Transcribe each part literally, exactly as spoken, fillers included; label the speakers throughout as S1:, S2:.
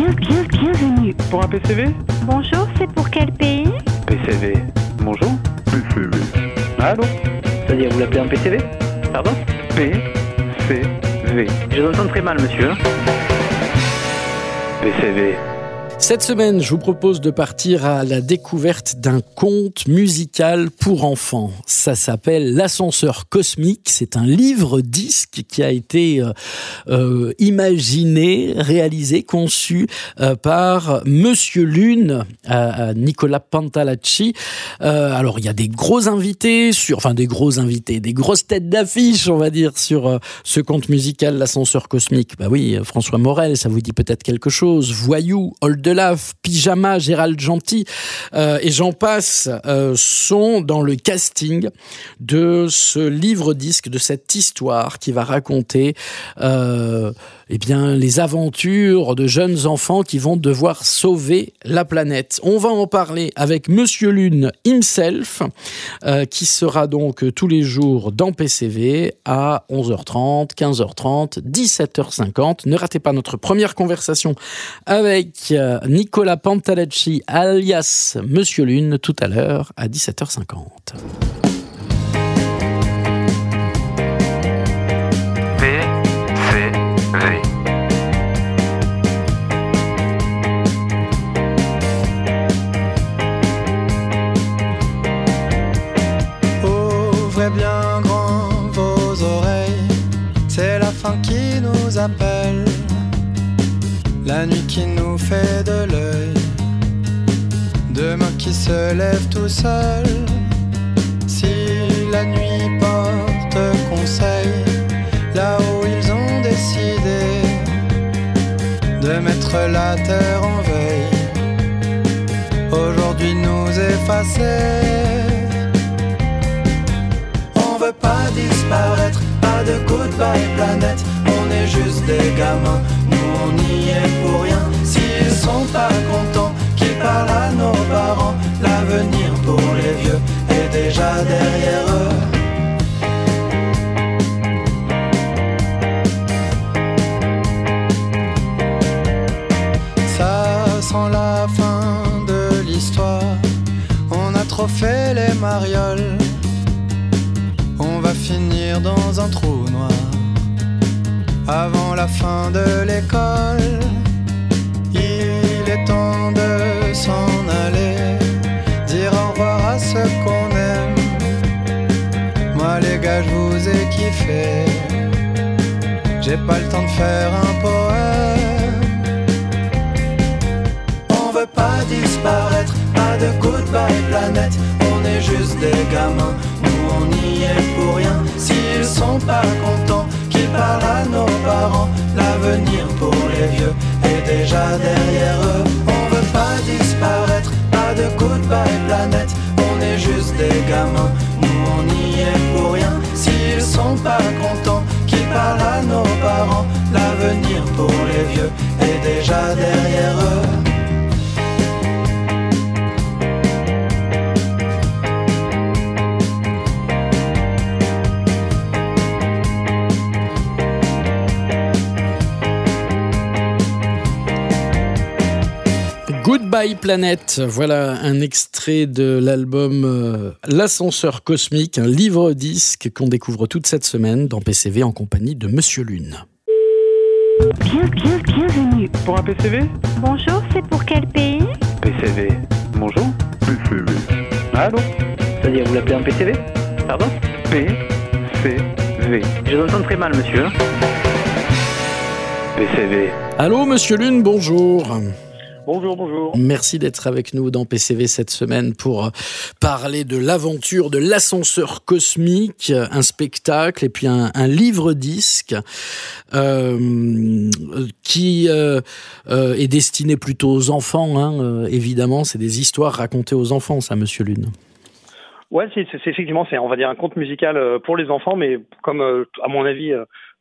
S1: Bien, bien, bienvenue.
S2: Pour un P C V?
S1: Bonjour, c'est pour quel pays?
S2: P C V. Bonjour. P C V. Allô?
S3: C'est-à-dire, vous l'appelez un P C V? Pardon?
S2: P C V.
S3: Je vous entends très mal, monsieur.
S2: P C V.
S4: Cette semaine, je vous propose de partir à la découverte d'un conte musical pour enfants. Ça s'appelle L'Ascenseur Cosmique. C'est un livre-disque qui a été euh, euh, imaginé, réalisé, conçu euh, par Monsieur Lune, euh, Nicolas Pantalacci. Euh, alors, il y a des gros invités, sur, enfin des gros invités, des grosses têtes d'affiche, on va dire, sur euh, ce conte musical L'Ascenseur Cosmique. Bah oui, François Morel, ça vous dit peut-être quelque chose. Voyou, Old Delaf, Pyjama, Gérald Gentil euh, et j'en passe euh, sont dans le casting de ce livre-disque, de cette histoire qui va raconter euh, eh bien, les aventures de jeunes enfants qui vont devoir sauver la planète. On va en parler avec Monsieur Lune himself, euh, qui sera donc tous les jours dans P C V à onze heures trente, quinze heures trente, dix-sept heures cinquante. Ne ratez pas notre première conversation avec euh, Nicolas Pantalacci, alias Monsieur Lune, tout à l'heure à dix-sept heures cinquante.
S2: P C V.
S5: Ouvrez bien grand vos oreilles, c'est la fin qui nous appelle, la nuit qui nous fait de l'œil, demain qui se lève tout seul. Si la nuit porte conseil, là où ils ont décidé de mettre la terre en veille, aujourd'hui nous effacer. On veut pas disparaître, pas de goodbye planète, on est juste des gamins, nous on n'y est pour rien. S'ils sont pas contents, qu'ils parlent à nos parents, l'avenir pour les vieux est déjà derrière eux. Ça sent la fin de l'histoire, on a trop fait les marioles, on va finir dans un trou noir avant la fin de l'école. Il est temps de s'en aller, dire au revoir à ceux qu'on aime. Moi les gars je vous ai kiffé, j'ai pas le temps de faire un poème. On veut pas disparaître, pas de goodbye planète, on est juste des gamins, nous on n'y est pour rien. S'ils sont pas contents, qu'ils parlent à nos parents, l'avenir pour les vieux est déjà derrière eux. On veut pas disparaître, pas de goodbye planète, on est juste des gamins, nous on n'y est pour rien. S'ils sont pas contents, qu'ils parlent à nos parents, l'avenir pour les vieux est déjà derrière eux.
S4: Goodbye Planète, voilà un extrait de l'album euh, L'Ascenseur Cosmique, un livre-disque qu'on découvre toute cette semaine dans P C V en compagnie de Monsieur Lune.
S1: Bien, bien, bienvenue.
S2: Pour un P C V?
S1: Bonjour, c'est pour quel pays?
S2: P C V. Bonjour. P C V. Allô?
S3: C'est-à-dire, vous l'appelez un P C V? Pardon?
S2: P C V.
S3: Je vous entends très mal, monsieur.
S2: P C V.
S4: Allô Monsieur Lune, bonjour.
S3: Bonjour, bonjour.
S4: Merci d'être avec nous dans P C V cette semaine pour parler de l'aventure de l'ascenseur cosmique, un spectacle et puis un, un livre-disque euh, qui euh, euh, est destiné plutôt aux enfants. Hein, euh, évidemment, c'est des histoires racontées aux enfants, ça, Monsieur Lune.
S6: Ouais, c'est, c'est effectivement, c'est on va dire un conte musical pour les enfants, mais comme à mon avis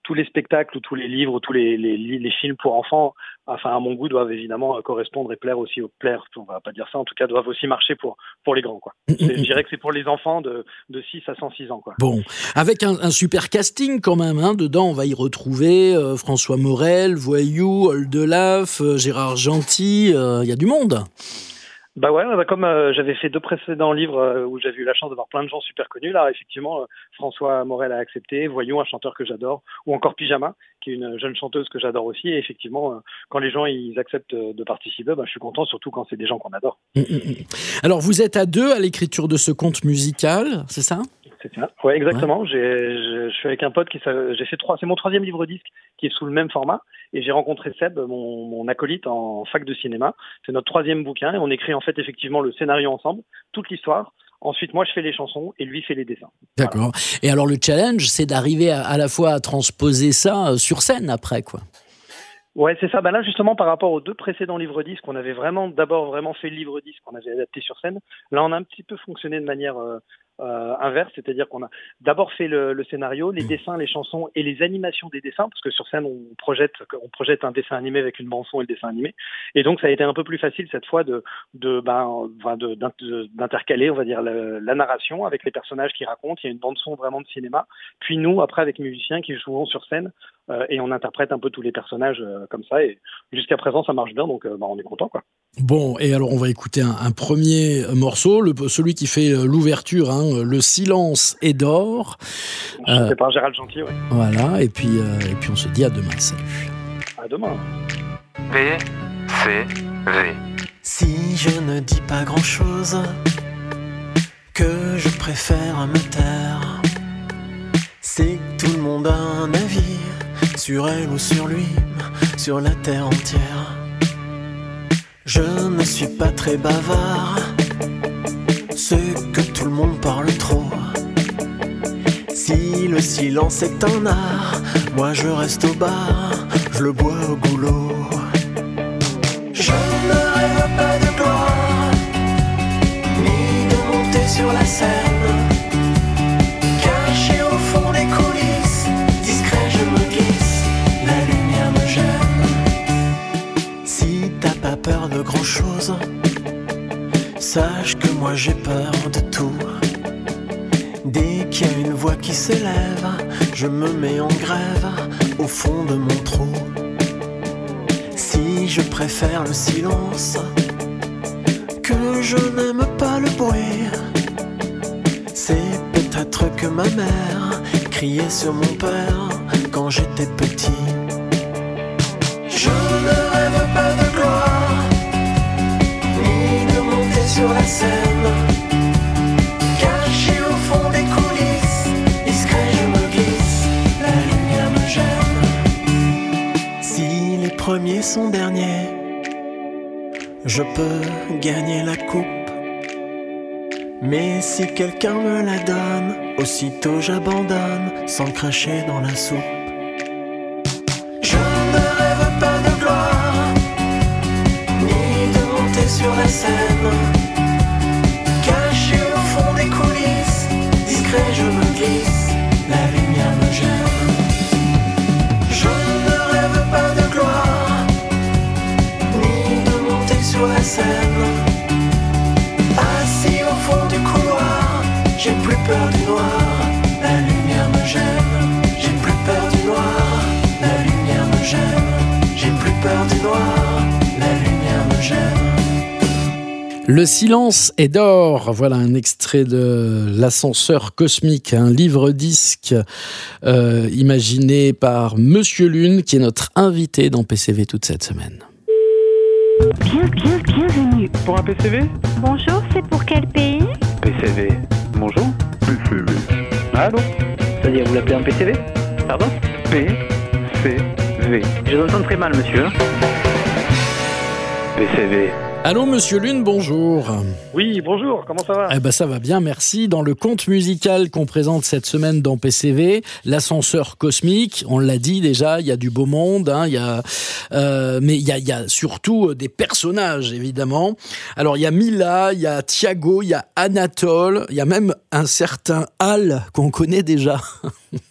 S3: tous les spectacles ou tous les livres ou tous les, les, les films pour enfants, enfin à mon goût, doivent évidemment correspondre et plaire aussi aux plaire. On va pas dire ça, en tout cas, doivent aussi marcher pour pour les grands, quoi. C'est, je dirais que c'est pour les enfants de de six à cent six ans, quoi.
S4: Bon, avec un, un super casting quand même, hein. Dedans, on va y retrouver euh, François Morel, Voyou, Oldelaf, euh, Gérard Gentil. Il euh, y a du monde.
S3: Bah ouais, bah comme euh, j'avais fait deux précédents livres euh, où j'avais eu la chance d'avoir plein de gens super connus, là effectivement euh, François Morel a accepté, Voyou, un chanteur que j'adore, ou encore Pyjama, qui est une jeune chanteuse que j'adore aussi, et effectivement euh, quand les gens ils acceptent de participer, bah, je suis content, surtout quand c'est des gens qu'on adore.
S4: Mmh, mmh. Alors vous êtes à deux à l'écriture de ce conte musical, c'est ça ?
S3: C'est ça. Ouais, exactement. Ouais. J'ai, je, je suis avec un pote qui j'ai fait trois. C'est mon troisième livre disque qui est sous le même format. Et j'ai rencontré Seb, mon, mon acolyte en fac de cinéma. C'est notre troisième bouquin et on écrit en fait effectivement le scénario ensemble, toute l'histoire. Ensuite, moi, je fais les chansons et lui fait les dessins.
S4: D'accord. Voilà. Et alors le challenge, c'est d'arriver à, à la fois à transposer ça sur scène après, quoi.
S3: Ouais, c'est ça. Ben là, justement, par rapport aux deux précédents livres disques, on avait vraiment d'abord vraiment fait le livre disque, on avait adapté sur scène. Là, on a un petit peu fonctionné de manière euh, euh, inverse, c'est-à-dire qu'on a d'abord fait le, le scénario, les dessins, les chansons et les animations des dessins, parce que sur scène, on projette, on projette un dessin animé avec une bande son et le dessin animé. Et donc, ça a été un peu plus facile cette fois de, de, ben, de, de d'intercaler, on va dire, la, la narration avec les personnages qui racontent. Il y a une bande son vraiment de cinéma. Puis nous, après, avec les musiciens qui jouent sur scène. Euh, et on interprète un peu tous les personnages euh, comme ça, et jusqu'à présent ça marche bien, donc euh, bah, on est content, quoi.
S4: Bon, et alors on va écouter un, un premier morceau, le, celui qui fait l'ouverture, hein, Le silence est d'or.
S3: Chanté euh, par Gérard Gentil, ouais.
S4: Voilà, et puis, euh, et puis on se dit à demain, salut.
S3: À demain.
S6: P C V.
S5: Si je ne dis pas grand-chose, que je préfère me taire, c'est que tout le monde a un avis sur elle ou sur lui, sur la terre entière. Je ne suis pas très bavard, c'est que tout le monde parle trop. Si le silence est un art, moi je reste au bar, je le bois au goulot. Je ne rêve pas de gloire, ni de monter sur la scène. Peur de grand chose, sache que moi j'ai peur de tout. Dès qu'il y a une voix qui s'élève, je me mets en grève au fond de mon trou. Si je préfère le silence, que je n'aime pas le bruit, c'est peut-être que ma mère criait sur mon père quand j'étais petit. Je ne rêve pas de gloire, sur la scène, caché au fond des coulisses, discret je me glisse, la lumière me gêne. Si les premiers sont derniers, je peux gagner la coupe. Mais si quelqu'un me la donne, aussitôt j'abandonne, sans cracher dans la soupe. Je ne rêve pas de gloire, ni de monter sur la scène. Je me glisse, la lumière me gêne. Je ne rêve pas de gloire, ni de monter sur la scène. Assis au fond du couloir, j'ai plus peur du noir, la lumière me gêne. J'ai plus peur du noir, la lumière me gêne. J'ai plus peur du noir, la lumière me gêne.
S4: Le silence est d'or, voilà un extrait de L'ascenseur cosmique, un livre-disque euh, imaginé par Monsieur Lune, qui est notre invité dans P C V toute cette semaine.
S1: Bien, bien, bienvenue.
S3: Pour un P C V ?
S1: Bonjour, c'est pour quel pays ?
S3: P C V. Bonjour.
S2: P C V.
S3: Allô ? C'est-à-dire, vous l'appelez un P C V ? Pardon ?
S2: P C V.
S3: Je vous entends très mal, monsieur.
S2: P C V.
S4: Allô, Monsieur Lune, bonjour.
S3: Oui, bonjour, comment ça va ?
S4: Eh ben, ça va bien, merci. Dans le conte musical qu'on présente cette semaine dans P C V, L'ascenseur cosmique, on l'a dit déjà, il y a du beau monde, hein, il y a, euh, mais il y a, il y a surtout des personnages, évidemment. Alors, il y a Mila, il y a Thiago, il y a Anatole, il y a même un certain Al qu'on connaît déjà.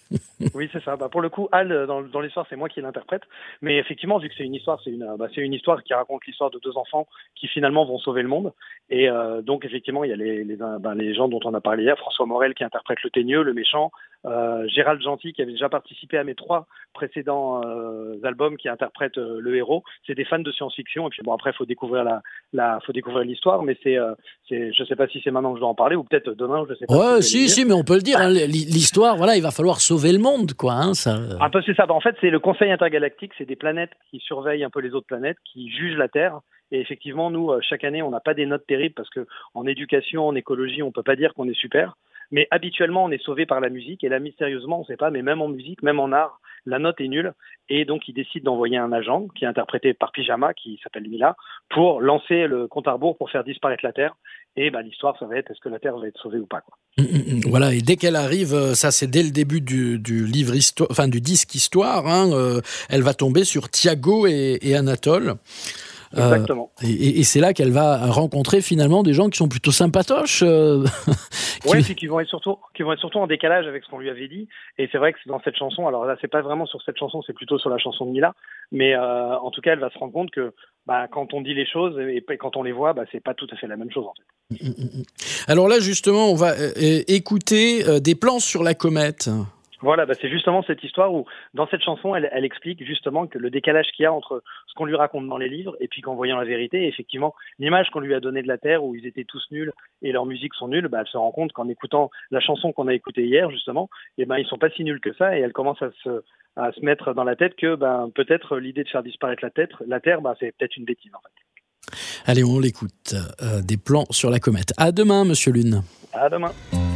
S3: Oui, c'est ça. Bah, pour le coup, Al, dans, dans l'histoire, c'est moi qui l'interprète. Mais effectivement, vu que c'est une histoire, c'est une, bah, c'est une histoire qui raconte l'histoire de deux enfants qui finalement vont sauver le monde. Et euh, donc, effectivement, il y a les, les, bah, les gens dont on a parlé hier, François Morel qui interprète le teigneux, le méchant, euh, Gérald Gentil qui avait déjà participé à mes trois précédents euh, albums qui interprète euh, le héros. C'est des fans de science-fiction. Et puis bon, après, il faut découvrir la, la, faut découvrir l'histoire. Mais c'est, euh, c'est, je sais pas si c'est maintenant que je dois en parler ou peut-être demain. Je sais pas.
S4: Ouais, si, si, mais on peut le dire. Hein, l'histoire, voilà, il va falloir sauver le monde, quoi. Hein, ça...
S3: Un peu, c'est ça. Bah, en fait, c'est le Conseil intergalactique. C'est des planètes qui surveillent un peu les autres planètes, qui jugent la Terre. Et effectivement, nous, chaque année, on n'a pas des notes terribles parce que en éducation, en écologie, on peut pas dire qu'on est super. Mais habituellement, on est sauvé par la musique. Et là, mystérieusement, on ne sait pas, mais même en musique, même en art, la note est nulle. Et donc, ils décident d'envoyer un agent qui est interprété par Pyjama, qui s'appelle Mila, pour lancer le compte à rebours pour faire disparaître la Terre. Et bah, l'histoire, ça va être est-ce que la Terre va être sauvée ou pas, quoi.
S4: Voilà, et dès qu'elle arrive, ça c'est dès le début du, du livre histoire, enfin du disque histoire, hein, euh, elle va tomber sur Thiago et, et Anatole.
S3: Exactement.
S4: Euh, et, et c'est là qu'elle va rencontrer finalement des gens qui sont plutôt sympatoches. Euh,
S3: oui, puis qui vont être surtout, qui vont être surtout en décalage avec ce qu'on lui avait dit. Et c'est vrai que c'est dans cette chanson. Alors là, c'est pas vraiment sur cette chanson, c'est plutôt sur la chanson de Mila. Mais euh, en tout cas, elle va se rendre compte que bah, quand on dit les choses et quand on les voit, bah, c'est pas tout à fait la même chose en fait.
S4: Alors là, justement, on va euh, écouter euh, des plans sur la comète.
S3: Voilà, bah c'est justement cette histoire où, dans cette chanson, elle, elle explique justement que le décalage qu'il y a entre ce qu'on lui raconte dans les livres et puis qu'en voyant la vérité, effectivement, l'image qu'on lui a donnée de la Terre où ils étaient tous nuls et leurs musiques sont nulles, bah elle se rend compte qu'en écoutant la chanson qu'on a écoutée hier, justement, eh ben ils sont pas si nuls que ça et elle commence à se à se mettre dans la tête que ben peut-être l'idée de faire disparaître la Terre, la Terre, bah c'est peut-être une bêtise en fait.
S4: Allez, on l'écoute. Euh, des plans sur la comète. À demain, Monsieur Lune.
S3: À demain.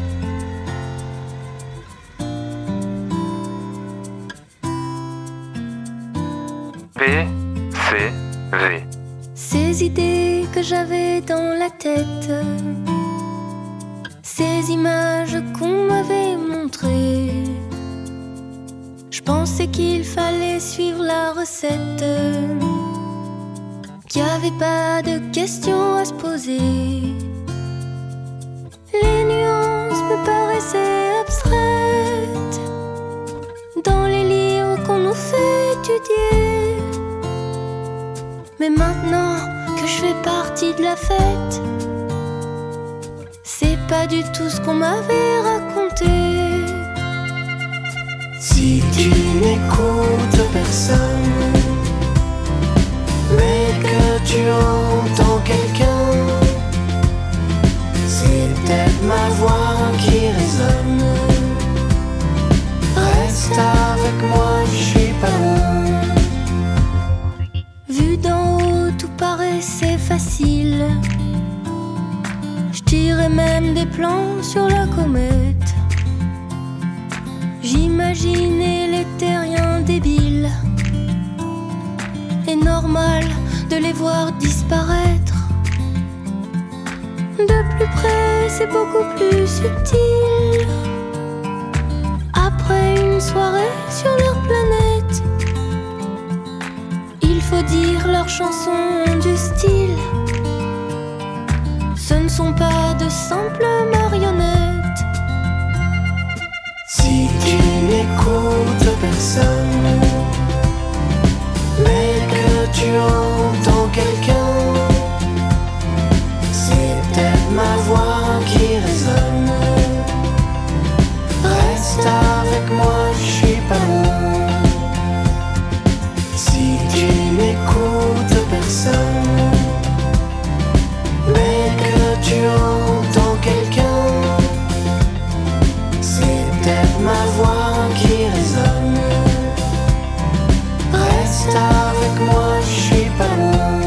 S6: P C V.
S7: Ces idées que j'avais dans la tête, ces images qu'on m'avait montrées, je pensais qu'il fallait suivre la recette, qu'il n'y avait pas de questions à se poser. Les nuances me paraissaient abstraites dans les livres qu'on nous fait étudier. Mais maintenant que je fais partie de la fête, c'est pas du tout ce qu'on m'avait raconté.
S5: Si tu n'écoutes personne, mais que tu entends quelqu'un, c'est peut-être ma voix qui résonne. Reste avec moi, je suis pas loin.
S7: Vu d'en haut, tout paraissait facile. Je tirais même des plans sur la comète. J'imaginais les terriens débiles et normal de les voir disparaître. De plus près, c'est beaucoup plus subtil. Après une soirée sur leur planète, il faut dire leurs chansons ont du style. Ce ne sont pas de simples marionnettes.
S5: Si tu n'écoutes personne, mais que tu entends quelqu'un, c'est peut-être ma voix qui résonne. Reste avec moi, je suis pas loin. Si tu n'écoutes personne, mais que tu entends quelqu'un, c'est peut-être ma voix qui résonne. Reste avec moi, je suis pas loin.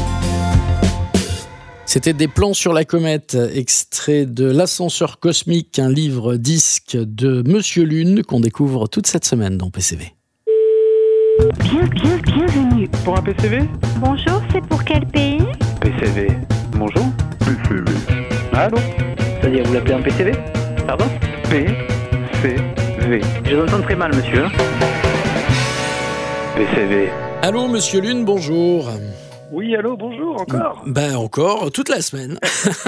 S4: C'était des plans sur la comète, extrait de L'Ascenseur Cosmique, un livre disque de Monsieur Lune qu'on découvre toute cette semaine dans P C V.
S1: Bien, bien, bienvenue.
S2: Pour un P C V?
S1: Bonjour, c'est pour quel pays?
S2: P C V. Bonjour? P C V. Allô?
S8: C'est-à-dire, vous l'appelez un P C V? Pardon?
S2: P C V.
S8: Je vous entends très mal, monsieur.
S2: P C V.
S4: Allô, Monsieur Lune, bonjour.
S3: Oui, allô, bonjour, encore.
S4: Ben encore, toute la semaine.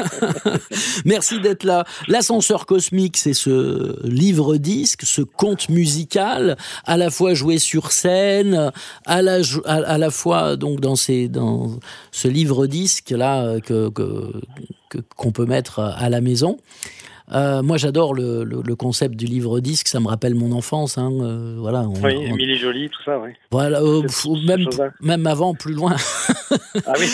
S4: Merci d'être là. L'ascenseur cosmique, c'est ce livre-disque, ce conte musical, à la fois joué sur scène, à la, à, à la fois donc dans, ces, dans ce livre-disque-là que, que, que, qu'on peut mettre à la maison. Euh, moi, j'adore le, le, le concept du livre-disque, ça me rappelle mon enfance. Hein, euh, voilà, on,
S3: oui,
S4: on...
S3: Émilie Joly, tout ça, oui.
S4: Voilà, euh, pff, même, même avant, plus loin.
S3: Ah oui.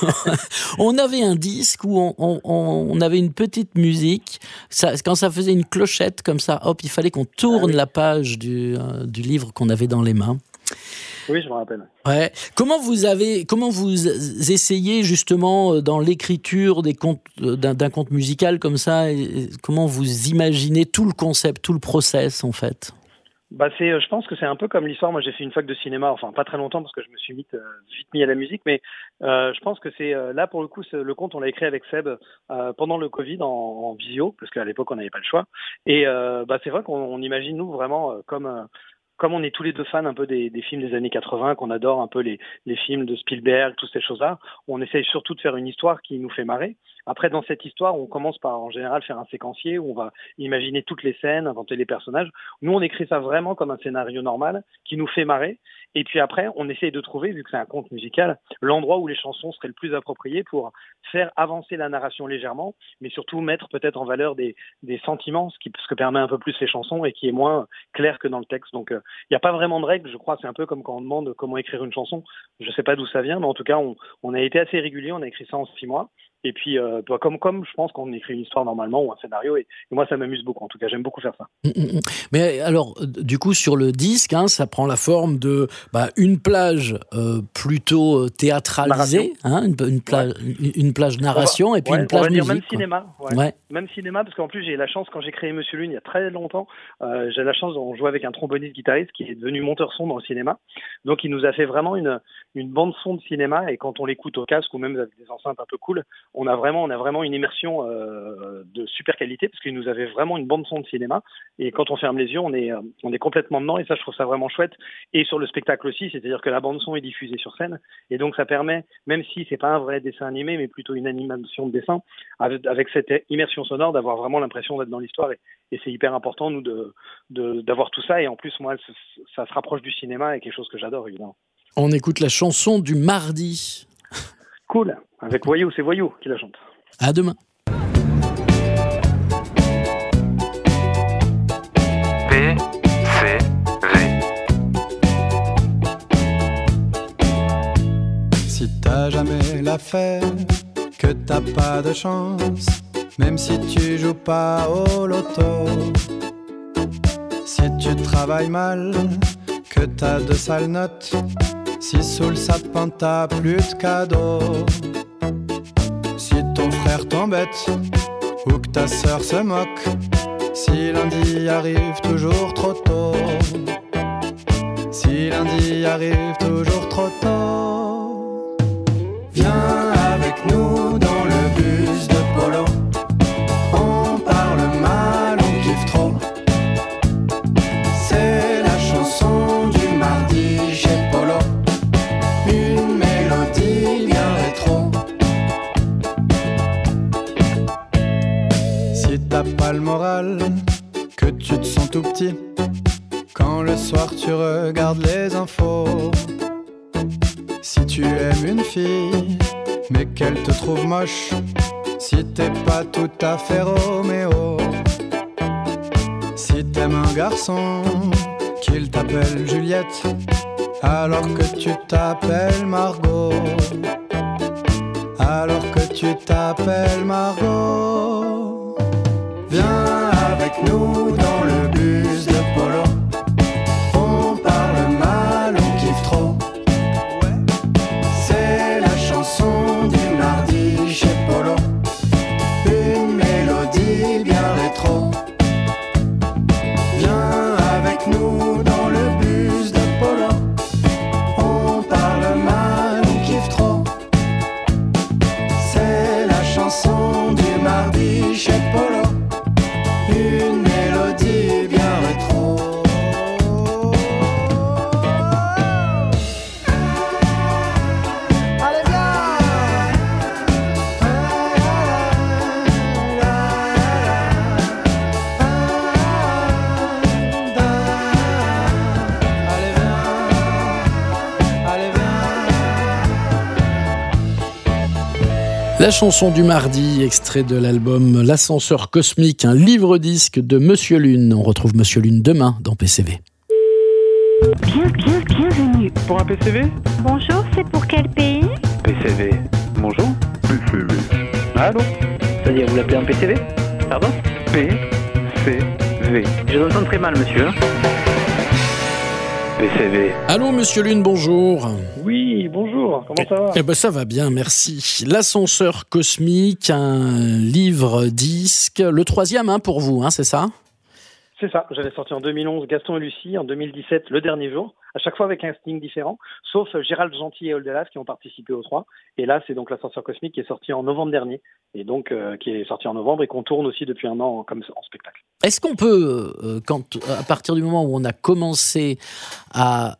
S4: On avait un disque où on, on, on avait une petite musique. Ça, quand ça faisait une clochette comme ça, hop, il fallait qu'on tourne ah oui. la page du, euh, du livre qu'on avait dans les mains.
S3: Oui, je me rappelle.
S4: Ouais. Comment vous avez, comment vous essayez justement dans l'écriture des contes, d'un, d'un conte musical comme ça, et comment vous imaginez tout le concept, tout le process en fait?
S3: Bah c'est, je pense que c'est un peu comme l'histoire. Moi, j'ai fait une fac de cinéma, enfin pas très longtemps parce que je me suis vite, euh, vite mis à la musique, mais euh, je pense que c'est euh, là pour le coup, le conte, on l'a écrit avec Seb euh, pendant le Covid en, en visio, parce qu'à l'époque on n'avait pas le choix. Et euh, bah c'est vrai qu'on on imagine nous vraiment euh, comme euh, Comme on est tous les deux fans un peu des, des films des années quatre-vingts, qu'on adore un peu les, les films de Spielberg, toutes ces choses-là, on essaye surtout de faire une histoire qui nous fait marrer. Après, dans cette histoire, on commence par, en général, faire un séquencier où on va imaginer toutes les scènes, inventer les personnages. Nous, on écrit ça vraiment comme un scénario normal qui nous fait marrer. Et puis après, on essaye de trouver, vu que c'est un conte musical, l'endroit où les chansons seraient le plus appropriées pour faire avancer la narration légèrement, mais surtout mettre peut-être en valeur des, des sentiments, ce qui ce que permet un peu plus les chansons et qui est moins clair que dans le texte. Donc, il euh, n'y a pas vraiment de règles, je crois. C'est un peu comme quand on demande comment écrire une chanson. Je ne sais pas d'où ça vient, mais en tout cas, on, on a été assez régulier. On a écrit ça en six mois. Et puis, euh, comme, comme je pense qu'on écrit une histoire normalement ou un scénario, et, et moi, ça m'amuse beaucoup. En tout cas, j'aime beaucoup faire ça.
S4: Mais alors, du coup, sur le disque, hein, ça prend la forme de bah, une plage euh, plutôt théâtralisée, hein, une, une, plage, ouais. une, une plage narration, va, et puis
S3: ouais,
S4: une plage
S3: on va
S4: musique.
S3: Dire même
S4: quoi.
S3: cinéma. Ouais.
S4: Ouais.
S3: Même cinéma, parce qu'en plus, j'ai la chance, quand j'ai créé Monsieur Lune il y a très longtemps, euh, j'ai la chance de jouer avec un tromboniste guitariste qui est devenu monteur son dans le cinéma. Donc, il nous a fait vraiment une, une bande son de cinéma, et quand on l'écoute au casque ou même avec des enceintes un peu cool, on a vraiment, on a vraiment une immersion euh, de super qualité, parce qu'il nous avait vraiment une bande son de cinéma, et quand on ferme les yeux, on est, euh, on est complètement dedans, et ça, je trouve ça vraiment chouette. Et sur le spectacle aussi, c'est-à-dire que la bande son est diffusée sur scène, et donc ça permet, même si c'est pas un vrai dessin animé, mais plutôt une animation de dessin, avec, avec cette immersion sonore, d'avoir vraiment l'impression d'être dans l'histoire, et, et c'est hyper important, nous, de, de, d'avoir tout ça, et en plus, moi, ça se rapproche du cinéma, et quelque chose que j'adore, évidemment.
S4: On écoute la chanson du mardi.
S3: Cool, avec Voyou, c'est Voyou qui la chante.
S4: À demain.
S6: P C V.
S5: Si t'as jamais l'affaire, que t'as pas de chance, même si tu joues pas au loto, si tu travailles mal, que t'as de sales notes, si sous le sapin t'as plus de cadeaux, si ton frère t'embête ou que ta sœur se moque, si lundi arrive toujours trop tôt, si lundi arrive toujours trop tôt, viens avec nous dans le bus de Polo, on parle mal, on kiffe trop, c'est la chanson du mardi chez Polo, une mélodie bien rétro. Si t'as pas le moral, que tu te sens tout petit, quand le soir tu regardes les infos, si tu aimes une fille, mais qu'elle te trouve moche, si t'es pas tout à fait Roméo, si t'aimes un garçon, qu'il t'appelle Juliette, alors que tu t'appelles Margot, alors que tu t'appelles Margot, viens avec nous dans le bus de Polo, on parle mal, on kiffe trop, c'est la chanson du mardi chez Polo, une mélodie bien rétro, viens avec nous dans le bus de Polo, on parle mal, on kiffe trop, c'est la chanson du mardi chez Polo, une mélodie bien rétro.
S4: La chanson du mardi, extrait de l'album L'ascenseur cosmique, un livre-disque de Monsieur Lune. On retrouve Monsieur Lune demain dans P C V.
S1: Bien, bien, bienvenue.
S8: Pour un P C V?
S1: Bonjour, c'est pour quel pays?
S8: P C V. Bonjour.
S2: P C V.
S8: Allô? C'est-à-dire, vous l'appelez un P C V? Pardon?
S2: P C V.
S8: Je vous entends très mal, monsieur. P C V.
S4: Allô Monsieur Lune, bonjour.
S3: Oui, bonjour, comment ça va?
S4: Eh ben ça va bien, merci. L'ascenseur cosmique, un livre-disque, le troisième hein, pour vous, hein, c'est ça?
S3: C'est ça, j'avais sorti en deux mille onze Gaston et Lucie, en deux mille dix-sept Le Dernier Jour, à chaque fois avec un casting différent, sauf Gérald Gentil et Oldelas qui ont participé aux trois. Et là, c'est donc l'ascenseur cosmique qui est sorti en novembre dernier, et donc euh, qui est sorti en novembre et qu'on tourne aussi depuis un an comme en spectacle.
S4: Est-ce qu'on peut, euh, quand, à partir du moment où on a commencé à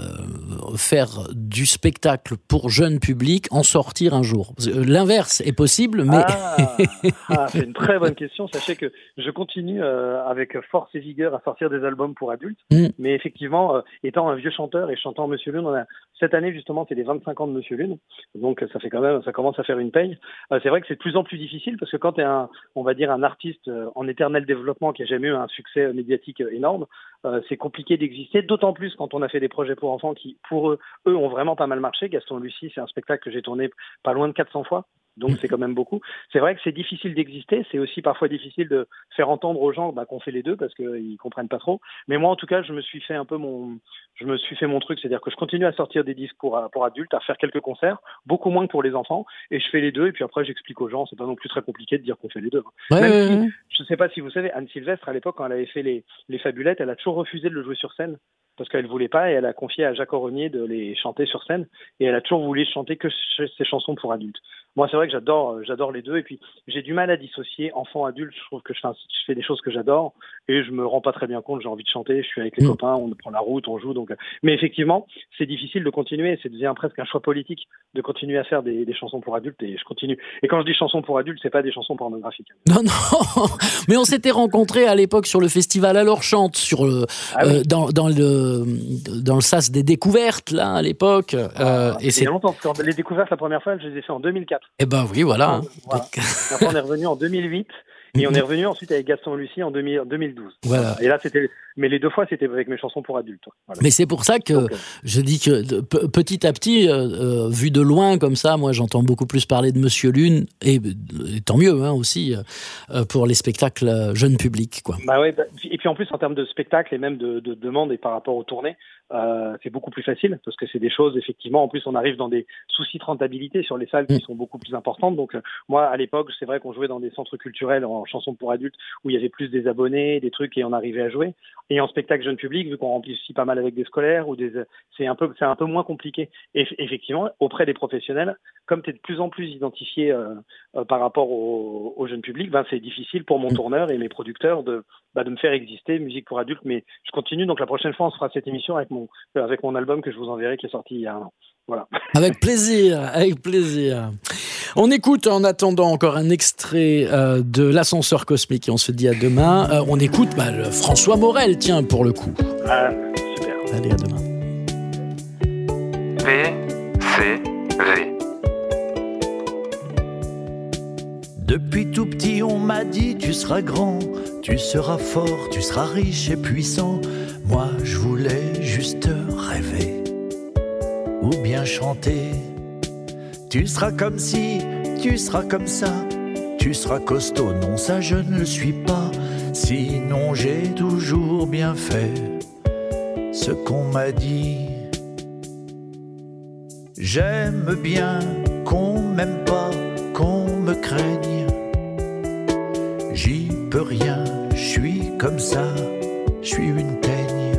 S4: euh, faire du spectacle pour jeune public, en sortir un jour? L'inverse est possible, mais...
S3: Ah, ah, c'est une très bonne question. Sachez que je continue euh, avec force et vigueur à sortir des albums pour adultes, mmh. mais effectivement, euh, étant un vieux chanteur et chantant Monsieur Lune, on a, cette année justement, c'est les vingt-cinq ans de Monsieur Lune, donc ça fait quand même, ça commence à faire une paye. Euh, c'est vrai que c'est de plus en plus difficile parce que quand tu es un, on va dire, un artiste euh, en éternel développement qui a jamais eu un succès médiatique énorme, euh, c'est compliqué d'exister, d'autant plus quand on a fait des projets pour enfants qui, pour eux, eux ont vraiment pas mal marché. Gaston et Lucie, c'est un spectacle que j'ai tourné pas loin de quatre cents fois. Donc c'est quand même beaucoup. C'est vrai que c'est difficile d'exister, c'est aussi parfois difficile de faire entendre aux gens bah, qu'on fait les deux parce qu'ils comprennent pas trop. Mais moi en tout cas, je me suis fait un peu mon, je me suis fait mon truc, c'est-à-dire que je continue à sortir des disques pour pour adultes, à faire quelques concerts, beaucoup moins que pour les enfants, et je fais les deux. Et puis après, j'explique aux gens. C'est pas non plus très compliqué de dire qu'on fait les deux.
S4: Ouais,
S3: Même
S4: ouais,
S3: si,
S4: ouais.
S3: Je sais pas si vous savez, Anne Sylvestre à l'époque quand elle avait fait les les Fabulettes, elle a toujours refusé de le jouer sur scène. Parce qu'elle voulait pas et elle a confié à Jacques Auronier de les chanter sur scène et elle a toujours voulu chanter que ses chansons pour adultes. Moi, c'est vrai que j'adore, j'adore les deux et puis j'ai du mal à dissocier enfant-adulte. Je trouve que je fais, je fais des choses que j'adore et je me rends pas très bien compte. J'ai envie de chanter, je suis avec les mmh. copains, on prend la route, on joue. Donc, mais effectivement, c'est difficile de continuer. C'est devient presque un choix politique de continuer à faire des, des chansons pour adultes et je continue. Et quand je dis chansons pour adultes, c'est pas des chansons pornographiques.
S4: Non, non. Mais on s'était rencontrés à l'époque sur le festival Alors Chante, sur le, ah oui. euh, dans, dans le dans le sas des découvertes là à l'époque.
S3: Ah,
S4: euh, et c'est
S3: il y a longtemps parce que les découvertes la première fois, je les ai fait en deux mille quatre.
S4: Eh ben oui, voilà.
S3: voilà. Après on est revenu en deux mille huit et on est revenu ensuite avec Gaston et Lucie en deux mille douze.
S4: Voilà.
S3: Et là c'était, mais les deux fois c'était avec mes chansons pour adultes. Voilà.
S4: Mais c'est pour ça que Donc, euh... je dis que p- petit à petit, euh, euh, vu de loin comme ça, moi j'entends beaucoup plus parler de Monsieur Lune et, et tant mieux hein, aussi euh, pour les spectacles jeunes publics, quoi.
S3: Bah ouais. Bah, et puis en plus en termes de spectacle et même de, de demande et par rapport aux tournées. Euh, c'est beaucoup plus facile parce que c'est des choses effectivement en plus on arrive dans des soucis de rentabilité sur les salles qui sont beaucoup plus importantes donc euh, moi à l'époque c'est vrai qu'on jouait dans des centres culturels en chansons pour adultes où il y avait plus des abonnés, des trucs et on arrivait à jouer et en spectacle jeune public vu qu'on remplit aussi pas mal avec des scolaires ou des c'est un peu c'est un peu moins compliqué et effectivement auprès des professionnels comme tu es de plus en plus identifié euh, euh, par rapport au, au jeune public ben c'est difficile pour mon tourneur et mes producteurs de bah, de me faire exister musique pour adultes mais je continue donc la prochaine fois on se fera cette émission avec mon avec mon album que je vous enverrai qui est sorti il y a un an. Voilà.
S4: Avec plaisir, avec plaisir. On écoute en attendant encore un extrait euh, de L'ascenseur cosmique et on se dit à demain. Euh, on écoute bah, le François Morel, tiens, pour le coup.
S3: Ah, super.
S4: Allez, à demain.
S6: P C V.
S9: Depuis tout petit, on m'a dit tu seras grand, tu seras fort, tu seras riche et puissant. Moi, je voulais juste rêver ou bien chanter. Tu seras comme ci, tu seras comme ça, tu seras costaud. Non, ça je ne le suis pas. Sinon, j'ai toujours bien fait ce qu'on m'a dit. J'aime bien qu'on m'aime pas, qu'on me craigne. J'y peux rien, je suis comme ça, je suis une teigne.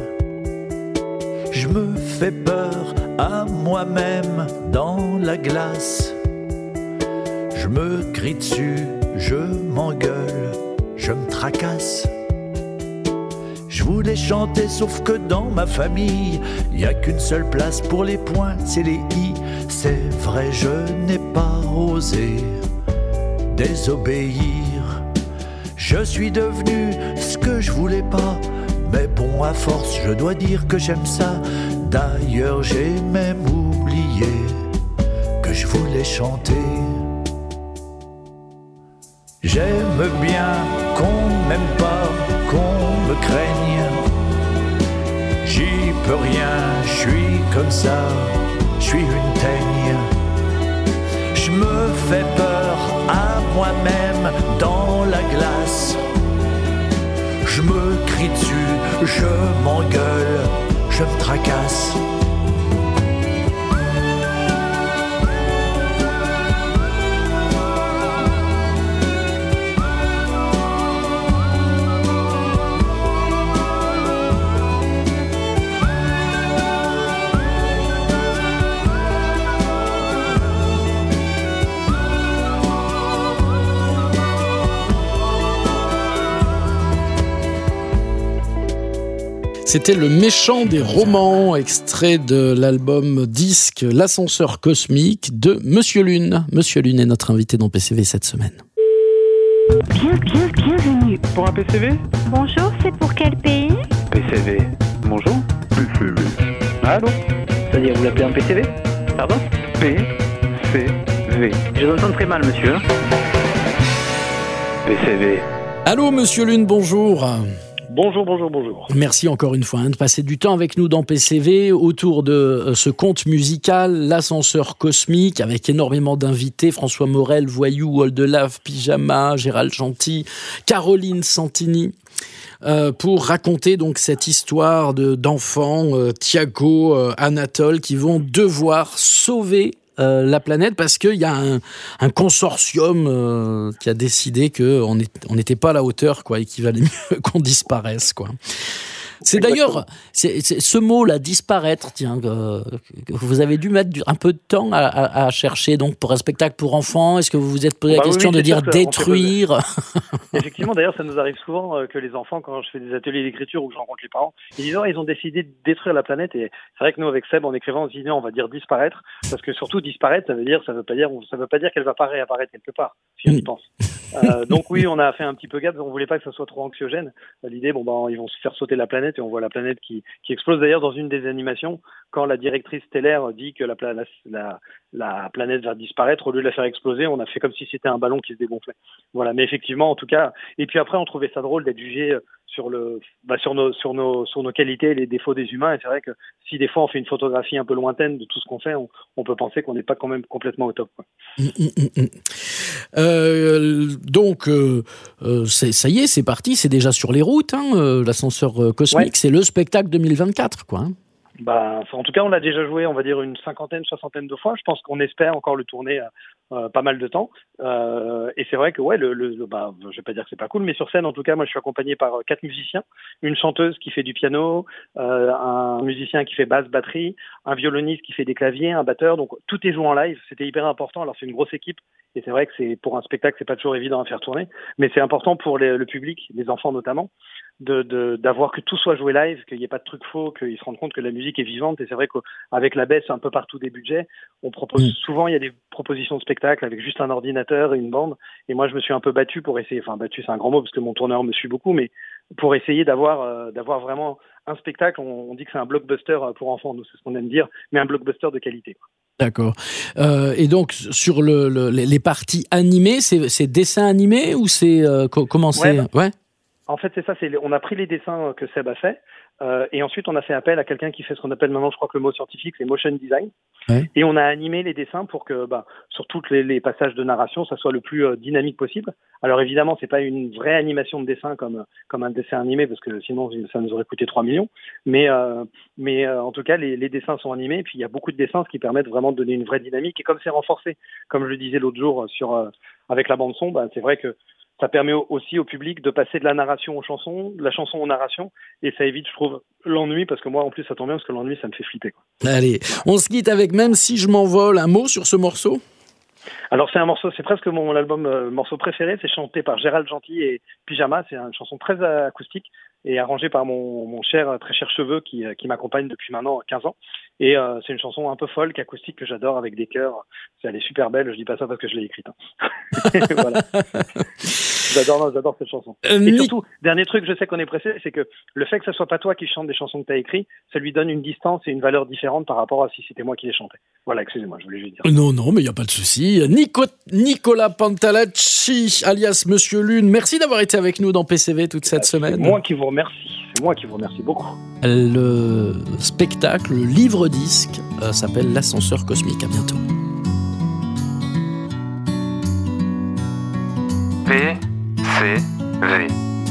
S9: Je me fais peur à moi-même dans la glace. Je me crie dessus, je m'engueule, je me tracasse. Je voulais chanter sauf que dans ma famille y a qu'une seule place pour les points, c'est les i. C'est vrai, je n'ai pas osé désobéir. Je suis devenu ce que je voulais pas, mais bon, à force, je dois dire que j'aime ça. D'ailleurs, j'ai même oublié que je voulais chanter. J'aime bien qu'on m'aime pas, qu'on me craigne. J'y peux rien, je suis comme ça, je suis une teigne. Je me fais peur à moi-même dans la glace. Je me crie dessus, je m'engueule, je me tracasse.
S4: C'était Le Méchant des Romans, extrait de l'album disque L'Ascenseur Cosmique de Monsieur Lune. Monsieur Lune est notre invité dans P C V cette semaine.
S1: Bien, bien, bienvenue.
S2: Pour un P C V?
S1: Bonjour, c'est pour quel pays?
S2: P C V. Bonjour. P C V. Allô?
S8: C'est-à-dire, vous l'appelez un P C V? Pardon?
S2: P C V.
S8: Je vous entends très mal, monsieur.
S2: P C V.
S4: Allô, Monsieur Lune, bonjour.
S3: Bonjour, bonjour, bonjour.
S4: Merci encore une fois hein, de passer du temps avec nous dans P C V autour de euh, ce conte musical, L'Ascenseur Cosmique, avec énormément d'invités, François Morel, Voyou, Oldelave, Pyjama, Gérald Gentil, Caroline Santini, euh, pour raconter donc cette histoire de, d'enfants, euh, Thiago, euh, Anatole, qui vont devoir sauver Euh, la planète parce qu'il y a un, un consortium euh, qui a décidé qu'on on n'était pas à la hauteur quoi, et qu'il valait mieux qu'on disparaisse. Quoi. C'est d'ailleurs c'est, c'est, ce mot-là, disparaître, tiens, euh, que vous avez dû mettre du, un peu de temps à, à, à chercher donc, pour un spectacle pour enfants. Est-ce que vous vous êtes posé
S3: bah
S4: la question
S3: oui,
S4: de dire détruire?
S3: Effectivement, d'ailleurs, ça nous arrive souvent euh, que les enfants, quand je fais des ateliers d'écriture ou que je rencontre les parents, ils disent oh, ils ont décidé de détruire la planète. Et c'est vrai que nous, avec Seb, en écrivant, on se dit non, on va dire disparaître, parce que surtout disparaître, ça veut dire, ça veut pas dire, ça veut pas dire qu'elle va pas réapparaître quelque part, si on y pense. Euh, donc oui, on a fait un petit peu gaffe, on voulait pas que ça soit trop anxiogène. L'idée, bon ben, ils vont se faire sauter la planète et on voit la planète qui, qui explose. D'ailleurs, dans une des animations, quand la directrice stellaire dit que la, la, la, la planète va disparaître, au lieu de la faire exploser, on a fait comme si c'était un ballon qui se dégonflait. Voilà, mais effectivement, en tout cas, et puis après, on trouvait ça drôle d'être jugé sur le, bah, sur nos, sur nos, sur nos qualités et les défauts des humains. Et c'est vrai que si des fois on fait une photographie un peu lointaine de tout ce qu'on fait, on, on peut penser qu'on n'est pas quand même complètement au top, quoi.
S4: Mmh, mmh, mmh. Euh, donc, euh, euh, c'est, ça y est, c'est parti, c'est déjà sur les routes, hein, euh, l'ascenseur euh, cosmique, ouais. C'est le spectacle deux mille vingt-quatre, quoi. Hein.
S3: Bah, en tout cas, on l'a déjà joué, on va dire, une cinquantaine, soixantaine de fois. Je pense qu'on espère encore le tourner euh, pas mal de temps. Euh, et c'est vrai que, ouais, le, le, bah, je vais pas dire que c'est pas cool, mais sur scène, en tout cas, moi, je suis accompagné par quatre musiciens. Une chanteuse qui fait du piano, euh, un musicien qui fait basse, batterie, un violoniste qui fait des claviers, un batteur. Donc, tout est joué en live. C'était hyper important. Alors, c'est une grosse équipe. Et c'est vrai que c'est, pour un spectacle, c'est pas toujours évident à faire tourner. Mais c'est important pour les, le public, les enfants notamment, de, de, d'avoir que tout soit joué live, qu'il n'y ait pas de trucs faux, qu'ils se rendent compte que la musique est vivante. Et c'est vrai qu'avec la baisse un peu partout des budgets, on propose, mmh. souvent, il y a des propositions de spectacle avec juste un ordinateur et une bande. Et moi, je me suis un peu battu pour essayer, enfin, battu, c'est un grand mot parce que mon tourneur me suit beaucoup, mais pour essayer d'avoir, euh, d'avoir vraiment un spectacle. On, on dit que c'est un blockbuster pour enfants, nous, c'est ce qu'on aime dire, mais un blockbuster de qualité.
S4: D'accord. Euh, et donc, sur le, le, les parties animées, c'est, c'est dessin animé ou c'est, euh, co- comment c'est?
S3: Ouais, bah,
S4: ouais.
S3: En fait, c'est ça, c'est, on a pris les dessins que Seb a fait, euh, et ensuite on a fait appel à quelqu'un qui fait ce qu'on appelle maintenant, je crois que le mot scientifique, c'est motion design. Ouais. Et on a animé les dessins pour que, bah, sur tous les, les passages de narration, ça soit le plus euh, dynamique possible. Alors évidemment, c'est pas une vraie animation de dessin comme comme un dessin animé, parce que sinon ça nous aurait coûté trois millions. Mais euh, mais euh, en tout cas, les, les dessins sont animés. Et puis il y a beaucoup de dessins, ce qui permettent vraiment de donner une vraie dynamique. Et comme c'est renforcé, comme je le disais l'autre jour sur euh, avec la bande son, bah, c'est vrai que ça permet aussi au public de passer de la narration aux chansons, de la chanson aux narrations, et ça évite, je trouve, l'ennui, parce que moi, en plus, ça tombe bien, parce que l'ennui, ça me fait flipper, quoi.
S4: Allez, on se quitte avec Même si je m'envole. Un mot sur ce morceau ?
S3: Alors c'est un morceau, c'est presque mon album euh, morceau préféré, c'est chanté par Gérald Gentil et Pyjama, c'est une chanson très acoustique et arrangée par mon, mon cher, très cher Cheveux qui, qui m'accompagne depuis maintenant quinze ans. Et euh, c'est une chanson un peu folk, acoustique, que j'adore avec des chœurs. Elle est super belle, je dis pas ça parce que je l'ai écrite. Hein. Voilà. J'adore, non, j'adore cette chanson.
S4: Euh,
S3: Et
S4: Nick...
S3: surtout, dernier truc, je sais qu'on est pressé, c'est que le fait que ce soit pas toi qui chante des chansons que tu as écrites, ça lui donne une distance et une valeur différente par rapport à si c'était moi qui les chantais. Voilà, excusez-moi, je voulais juste dire.
S4: Non, non, mais il n'y a pas de souci. Nico... Nicolas Pantalacci, alias Monsieur Lune, merci d'avoir été avec nous dans P C V toute cette
S3: c'est
S4: semaine.
S3: C'est moi qui vous remercie. C'est moi qui vous remercie beaucoup.
S4: Le spectacle, le livre-disque, euh, s'appelle L'Ascenseur Cosmique. À bientôt.
S6: P C V.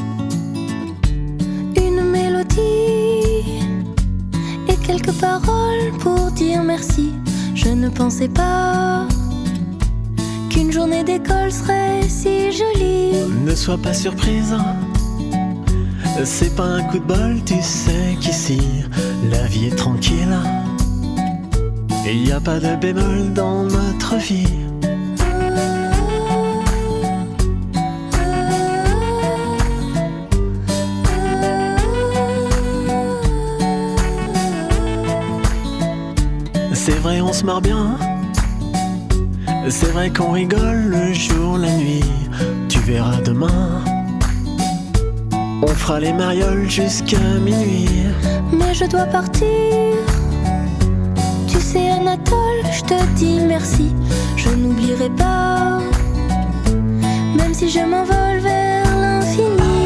S7: Une mélodie et quelques paroles pour dire merci. Je ne pensais pas qu'une journée d'école serait si jolie.
S10: Ne sois pas surprise, c'est pas un coup de bol, tu sais qu'ici la vie est tranquille. Et y a pas de bémol dans notre vie. C'est vrai, on se marre bien. C'est vrai qu'on rigole le jour, la nuit. Tu verras demain, on fera les marioles jusqu'à minuit.
S7: Mais je dois partir. Tu sais, Anatole, je te dis merci. Je n'oublierai pas, même si je m'envole vers l'infini.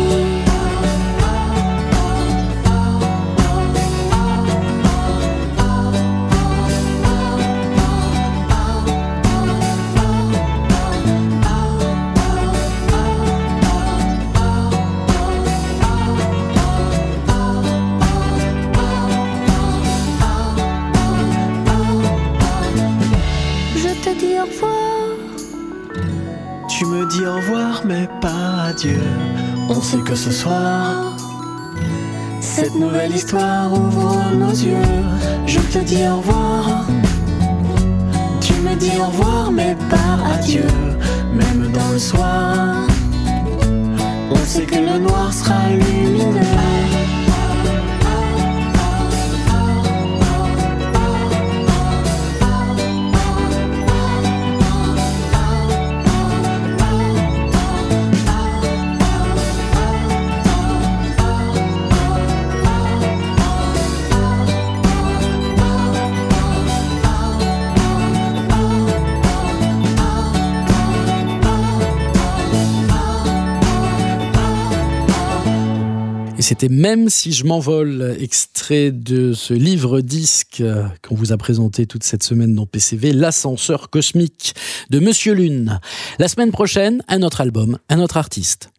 S10: Tu me dis au revoir mais pas adieu. On sait que ce soir cette nouvelle histoire ouvre nos yeux. Je te dis au revoir. Tu me dis au revoir mais pas adieu. Même dans le soir, on sait que le noir sera lumineux.
S4: C'était Même si je m'envole, extrait de ce livre-disque qu'on vous a présenté toute cette semaine dans P C V, L'Ascenseur Cosmique de Monsieur Lune. La semaine prochaine, un autre album, un autre artiste.